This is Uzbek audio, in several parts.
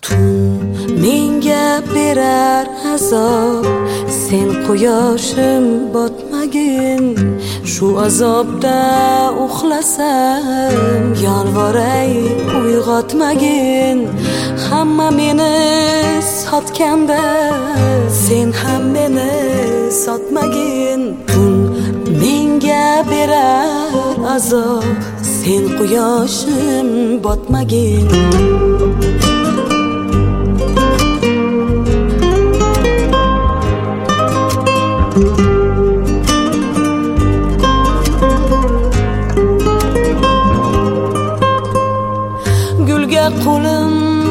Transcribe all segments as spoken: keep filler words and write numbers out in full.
Tun menga berar azob, sen quyoshim botmagin. Shu azobda uxlasam, yolvoray uyg'otmagin. Hamma meni sotganda, sen ham meni sotmagin. Tun menga berar azob, sen quyoshim botmagin. Gulga qo'lim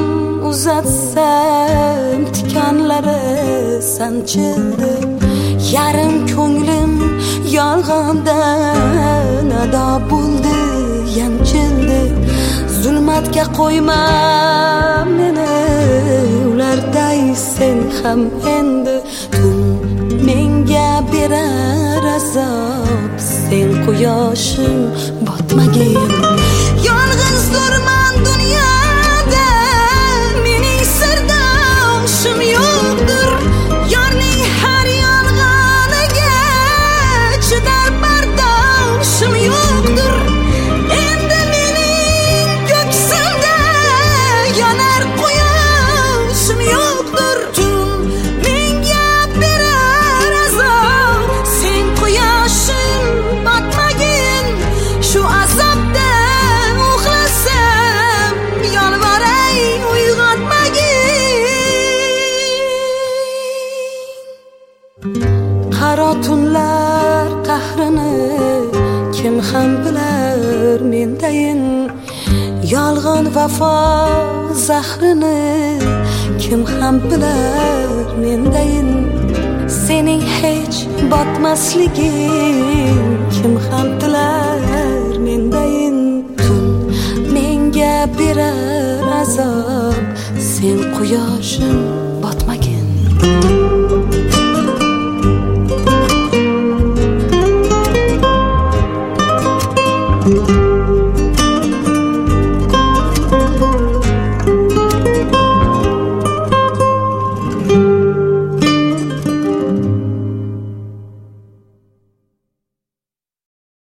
uzatsam, tikanlari sanchildi. Yarim ko'nglim yolg'ondan ado bo'ldi, yanchildi. Zulmatga qo'yma meni, ularday sen ham endi. Tun menga berar azob, sen quyoshim botmagin. Yolg'izdirman dunyoda, mening sirdoshim yo'qdir. Yorning har yolg'oniga chidar bardoshim yo'qdir. Endi mening ko'ksimda yonar quyoshim yo'qdir. Tun menga berar azob, sen quyoshim botmagin. Shu azobda uxlasam, yolvoray uyg'otmagin. Qaro tunlar qahrini kim ham bilar mendayin. Yolg'on vafo zahrini kim ham bilar mendayin. Sening hech botmasliging kim ham tilar mendayin. Tun menga berar azob, sen quyoshim